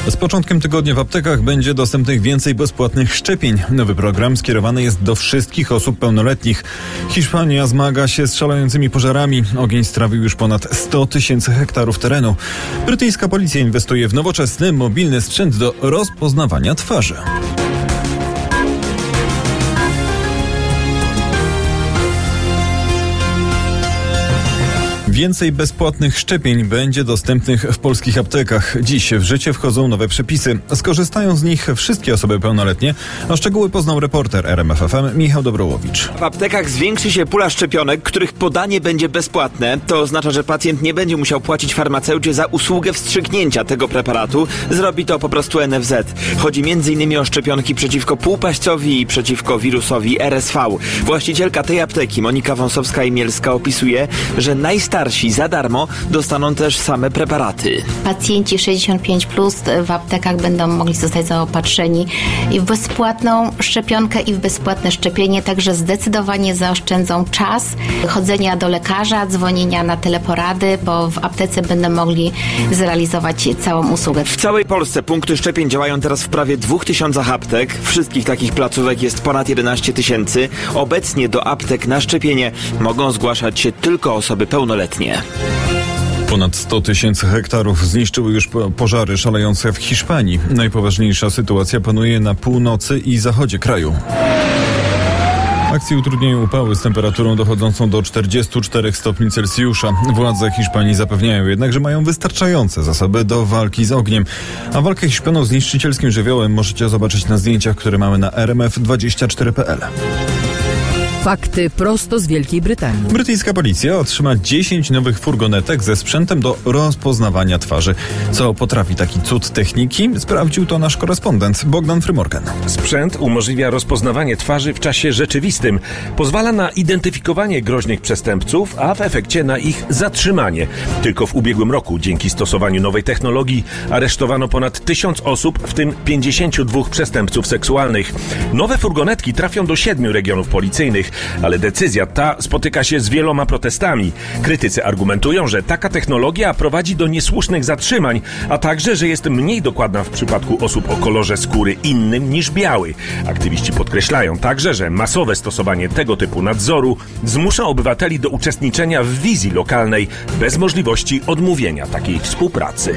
Z początkiem tygodnia w aptekach będzie dostępnych więcej bezpłatnych szczepień. Nowy program skierowany jest do wszystkich osób pełnoletnich. Hiszpania zmaga się z szalejącymi pożarami. Ogień strawił już ponad 100 000 hektarów terenu. Brytyjska policja inwestuje w nowoczesny, mobilny sprzęt do rozpoznawania twarzy. Więcej bezpłatnych szczepień będzie dostępnych w polskich aptekach. Dziś w życie wchodzą nowe przepisy. Skorzystają z nich wszystkie osoby pełnoletnie, a szczegóły poznał reporter RMF FM Michał Dobrołowicz. W aptekach zwiększy się pula szczepionek, których podanie będzie bezpłatne. To oznacza, że pacjent nie będzie musiał płacić farmaceucie za usługę wstrzyknięcia tego preparatu. Zrobi to po prostu NFZ. Chodzi m.in. o szczepionki przeciwko półpaścowi i przeciwko wirusowi RSV. Właścicielka tej apteki, Monika Wąsowska-Imielska, opisuje, że najstarsi za darmo dostaną też same preparaty. Pacjenci 65+ w aptekach będą mogli zostać zaopatrzeni i w bezpłatną szczepionkę, i w bezpłatne szczepienie, także zdecydowanie zaoszczędzą czas chodzenia do lekarza, dzwonienia na teleporady, bo w aptece będą mogli zrealizować całą usługę. W całej Polsce punkty szczepień działają teraz w prawie 2000 aptek. Wszystkich takich placówek jest ponad 11 000. Obecnie do aptek na szczepienie mogą zgłaszać się tylko osoby pełnoletnie. Ponad 100 000 hektarów zniszczyły już pożary szalejące w Hiszpanii. Najpoważniejsza sytuacja panuje na północy i zachodzie kraju. Akcji utrudniają upały z temperaturą dochodzącą do 44 stopni Celsjusza. Władze Hiszpanii zapewniają jednak, że mają wystarczające zasoby do walki z ogniem. A walkę Hiszpanów z niszczycielskim żywiołem możecie zobaczyć na zdjęciach, które mamy na rmf24.pl. Fakty prosto z Wielkiej Brytanii. Brytyjska policja otrzyma 10 nowych furgonetek ze sprzętem do rozpoznawania twarzy. Co potrafi taki cud techniki? Sprawdził to nasz korespondent Bogdan Frymorgan. Sprzęt umożliwia rozpoznawanie twarzy w czasie rzeczywistym. Pozwala na identyfikowanie groźnych przestępców, a w efekcie na ich zatrzymanie. Tylko w ubiegłym roku dzięki stosowaniu nowej technologii aresztowano ponad 1000 osób, w tym 52 przestępców seksualnych. Nowe furgonetki trafią do 7 regionów policyjnych. Ale decyzja ta spotyka się z wieloma protestami. Krytycy argumentują, że taka technologia prowadzi do niesłusznych zatrzymań, a także, że jest mniej dokładna w przypadku osób o kolorze skóry innym niż biały. Aktywiści podkreślają także, że masowe stosowanie tego typu nadzoru zmusza obywateli do uczestniczenia w wizji lokalnej bez możliwości odmówienia takiej współpracy.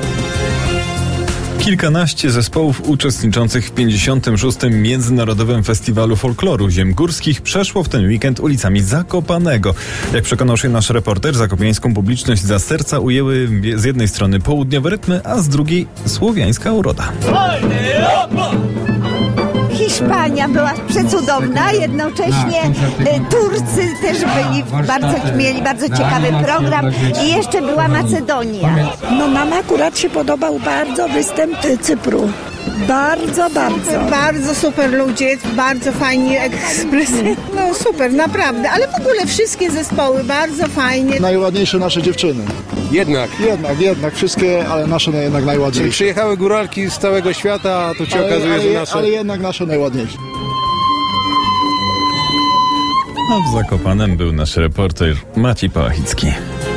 Kilkanaście zespołów uczestniczących w 56. Międzynarodowym Festiwalu Folkloru Ziem Górskich przeszło w ten weekend ulicami Zakopanego. Jak przekonał się nasz reporter, zakopiańską publiczność za serca ujęły z jednej strony południowe rytmy, a z drugiej słowiańska uroda. Hiszpania była przecudowna, jednocześnie Turcy też mieli bardzo ciekawy program i jeszcze była Macedonia. No nam akurat się podobał bardzo występ Cypru. Bardzo. Bardzo super ludzie, bardzo fajnie ekspresji. No super, naprawdę, ale w ogóle wszystkie zespoły bardzo fajnie. Najładniejsze nasze dziewczyny. Jednak wszystkie, ale nasze jednak najładniejsze. Czyli przyjechały góralki z całego świata, a tu się okazuje, że nasze... Ale jednak nasze najładniejsze. A w Zakopanem był nasz reporter Maciej Pałachicki.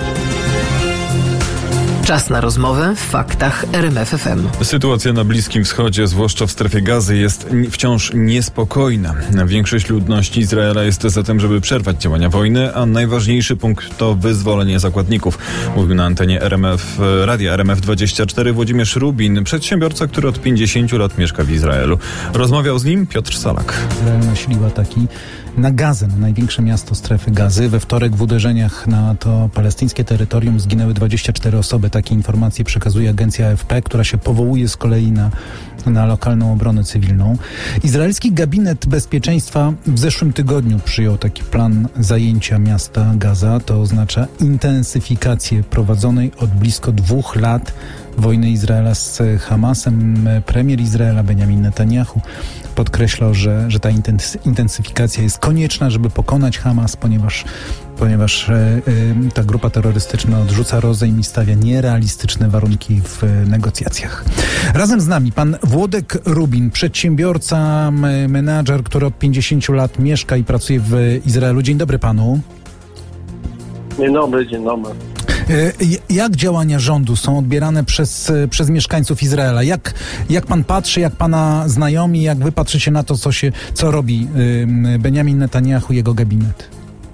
Czas na rozmowę w faktach RMF FM. Sytuacja na Bliskim Wschodzie, zwłaszcza w strefie Gazy, jest wciąż niespokojna. Większość ludności Izraela jest za tym, żeby przerwać działania wojny, a najważniejszy punkt to wyzwolenie zakładników. Mówił na antenie radia RMF24 Włodzimierz Rubin, przedsiębiorca, który od 50 lat mieszka w Izraelu. Rozmawiał z nim Piotr Salak. Izrael nasilił ataki na Gazę, na największe miasto strefy Gazy. We wtorek w uderzeniach na to palestyńskie terytorium zginęły 24 osoby. Takie informacje przekazuje agencja AFP, która się powołuje z kolei na lokalną obronę cywilną. Izraelski gabinet bezpieczeństwa w zeszłym tygodniu przyjął taki plan zajęcia miasta Gaza. To oznacza intensyfikację prowadzonej od blisko 2 lat wojny Izraela z Hamasem. Premier Izraela Benjamin Netanyahu podkreślał, że ta intensyfikacja jest konieczna, żeby pokonać Hamas, ponieważ ta grupa terrorystyczna odrzuca rozejm i stawia nierealistyczne warunki w negocjacjach. Razem z nami pan Włodek Rubin, przedsiębiorca, menadżer, który od 50 lat mieszka i pracuje w Izraelu. Dzień dobry panu. Dzień dobry. Jak działania rządu są odbierane przez mieszkańców Izraela? Jak pan patrzy, jak pana znajomi, jak wy patrzycie na to, co robi Benjamin Netanyahu i jego gabinet?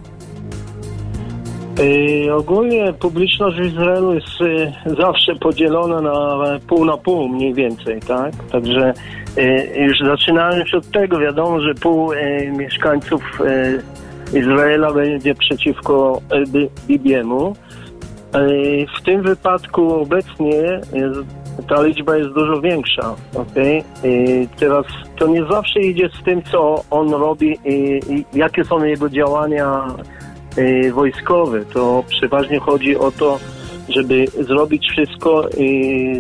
Ogólnie publiczność w Izraelu jest zawsze podzielona na pół mniej więcej, tak? Także już zaczynając od tego, wiadomo, że pół mieszkańców Izraela będzie przeciwko Bibiemu. W tym wypadku obecnie ta liczba jest dużo większa, okej? Teraz to nie zawsze idzie z tym, co on robi i jakie są jego działania wojskowe. To przeważnie chodzi o to, żeby zrobić wszystko i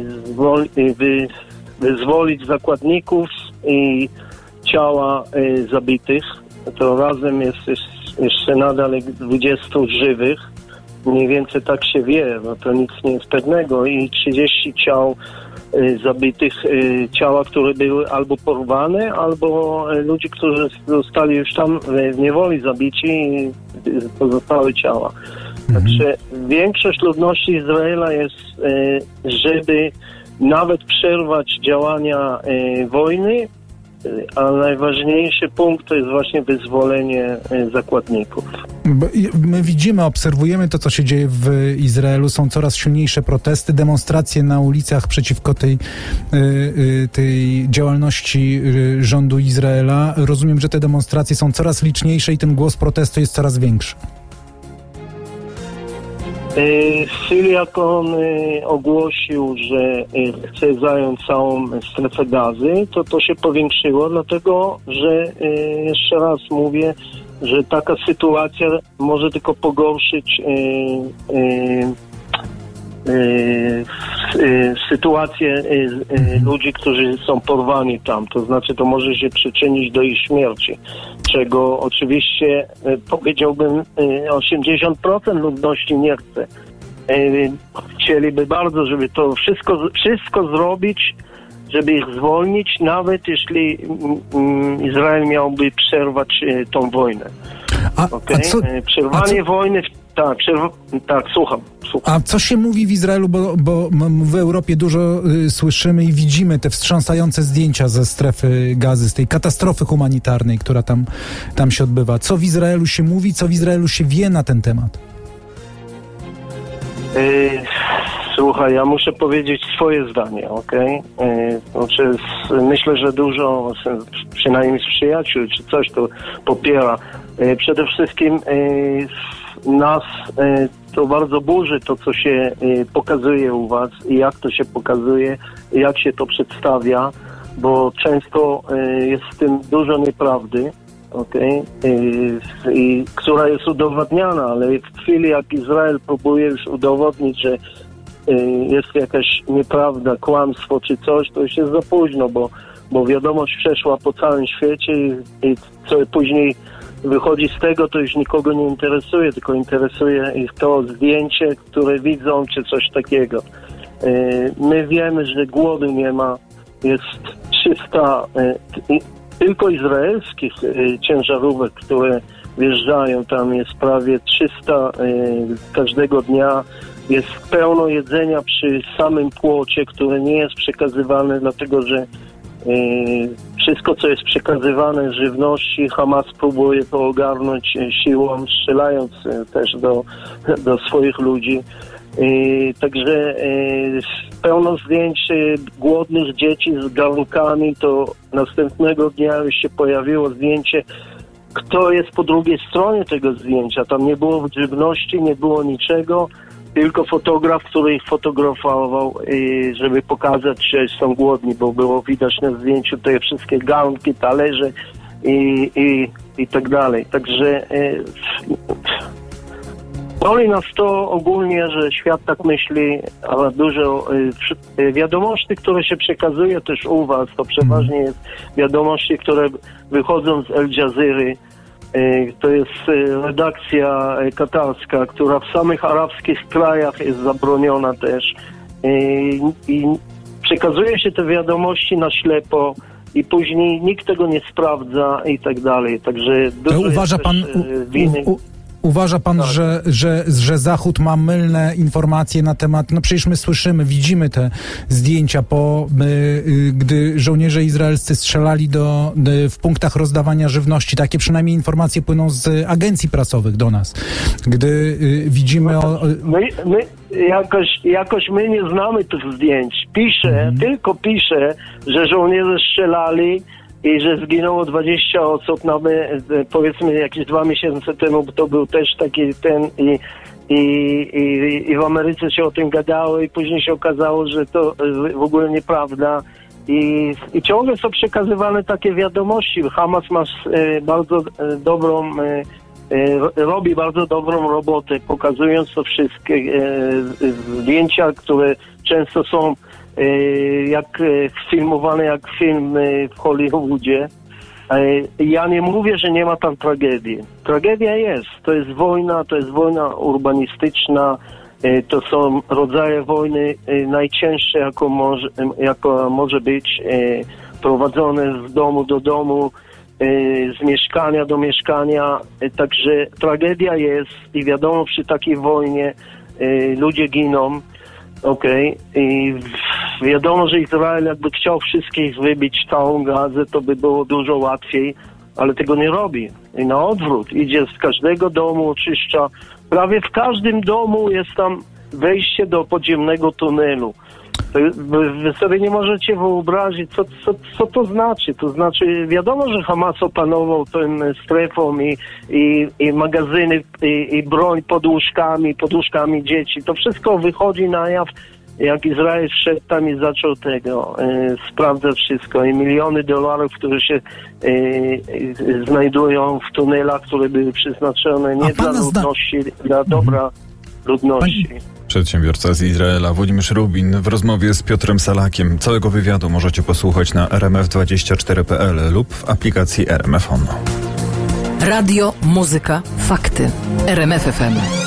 wyzwolić zakładników i ciała zabitych. To razem jest jeszcze nadal 20 żywych. Mniej więcej tak się wie, no to nic nie jest pewnego. I 30 ciał zabitych, ciała, które były albo porwane, albo ludzi, którzy zostali już tam w niewoli zabici i pozostałe ciała. Także większość ludności Izraela jest, żeby nawet przerwać działania wojny, a najważniejszy punkt to jest właśnie wyzwolenie zakładników. My widzimy, obserwujemy to, co się dzieje w Izraelu. Są coraz silniejsze protesty, demonstracje na ulicach przeciwko tej działalności rządu Izraela. Rozumiem, że te demonstracje są coraz liczniejsze i ten głos protestu jest coraz większy. W chwili, jak on ogłosił, że chce zająć całą strefę Gazy, to się powiększyło, dlatego że, jeszcze raz mówię, że taka sytuacja może tylko pogorszyć sytuację ludzi, którzy są porwani tam. To znaczy, to może się przyczynić do ich śmierci, czego oczywiście powiedziałbym 80% ludności nie chce. Chcieliby bardzo, żeby to wszystko zrobić, żeby ich zwolnić, nawet jeśli Izrael miałby przerwać tą wojnę. Przerwanie wojny... Tak, słucham. A co się mówi w Izraelu, bo w Europie dużo słyszymy i widzimy te wstrząsające zdjęcia ze strefy Gazy, z tej katastrofy humanitarnej, która tam się odbywa. Co w Izraelu się mówi, co w Izraelu się wie na ten temat? Słuchaj, ja muszę powiedzieć swoje zdanie, okej? Znaczy, myślę, że dużo, przynajmniej z przyjaciół czy coś, to popiera. Przede wszystkim nas to bardzo burzy to, co się pokazuje u was i jak to się pokazuje, jak się to przedstawia, bo często jest w tym dużo nieprawdy, i która jest udowadniana, ale w chwili, jak Izrael próbuje już udowodnić, że jest jakaś nieprawda, kłamstwo czy coś, to już jest za późno, bo wiadomość przeszła po całym świecie i co później wychodzi z tego, to już nikogo nie interesuje, tylko interesuje ich to zdjęcie, które widzą, czy coś takiego. My wiemy, że głodu nie ma. Jest 300 tylko izraelskich ciężarówek, które wjeżdżają. Tam jest prawie 300 każdego dnia. Jest pełno jedzenia przy samym płocie, które nie jest przekazywane, dlatego że wszystko, co jest przekazywane z żywności, Hamas próbuje to ogarnąć siłą, strzelając też do swoich ludzi. Także pełno zdjęć głodnych dzieci z garnkami, to następnego dnia już się pojawiło zdjęcie, kto jest po drugiej stronie tego zdjęcia. Tam nie było żywności, nie było niczego, tylko fotograf, który ich fotografował, żeby pokazać, że są głodni, bo było widać na zdjęciu te wszystkie garnki, talerze i tak dalej. Także boli nas to ogólnie, że świat tak myśli, ale dużo wiadomości, które się przekazuje też u was, to przeważnie jest wiadomości, które wychodzą z Al Jazeera. To jest redakcja katarska, która w samych arabskich krajach jest zabroniona też. I przekazuje się te wiadomości na ślepo i później nikt tego nie sprawdza i tak dalej. Także dużo uważa pan, Uważa pan, że Zachód ma mylne informacje na temat, no przecież my słyszymy, widzimy te zdjęcia gdy żołnierze izraelscy strzelali w punktach rozdawania żywności. Takie przynajmniej informacje płyną z agencji prasowych do nas. Gdy widzimy Jakoś my nie znamy tych zdjęć. Tylko pisze, że żołnierze strzelali i że zginęło 20 osób, powiedzmy jakieś 2 miesiące temu, to był też taki i w Ameryce się o tym gadało i później się okazało, że to w ogóle nieprawda. I ciągle są przekazywane takie wiadomości. Hamas ma robi bardzo dobrą robotę, pokazując to wszystkie zdjęcia, które często są filmowane jak film w Hollywoodzie. Ja nie mówię, że nie ma tam tragedii. Tragedia jest. To jest wojna urbanistyczna. To są rodzaje wojny najcięższe, jaka może być prowadzone z domu do domu, z mieszkania do mieszkania. Także tragedia jest i wiadomo, przy takiej wojnie ludzie giną. I wiadomo, że Izrael jakby chciał wszystkich wybić całą Gazę, to by było dużo łatwiej, ale tego nie robi. I na odwrót, idzie z każdego domu, oczyszcza. Prawie w każdym domu jest tam wejście do podziemnego tunelu. Wy sobie nie możecie wyobrazić, co to znaczy. To znaczy, wiadomo, że Hamas opanował tę strefą i magazyny, i broń pod łóżkami dzieci. To wszystko wychodzi na jaw, jak Izrael wszedł tam i zaczął sprawdzać wszystko. I miliony dolarów, które się znajdują w tunelach, które były przeznaczone nie dla ludności, dla dobra ludności. Przedsiębiorca z Izraela Włodzimierz Rubin w rozmowie z Piotrem Salakiem. Całego wywiadu możecie posłuchać na rmf24.pl lub w aplikacji RMF On. Radio, muzyka, fakty. RMF FM.